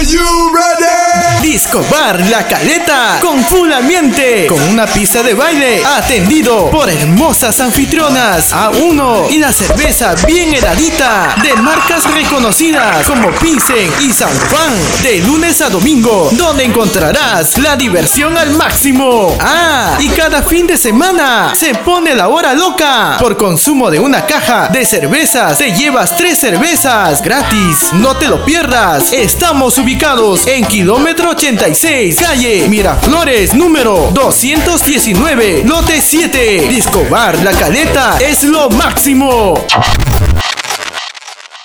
you ready? Disco Bar La Caleta con full ambiente, con una pista de baile atendido por hermosas anfitrionas A1 y la cerveza bien heladita de marcas reconocidas como Pilsen y San Juan, de lunes a domingo, donde encontrarás la diversión al máximo. Y cada fin de semana se pone la hora loca. Por consumo de una caja de cervezas te llevas 3 cervezas gratis. No te lo pierdas. Estamos ubicados en kilómetro 86, calle Miraflores, número 219, lote 7. Disco Bar La Caleta es lo máximo.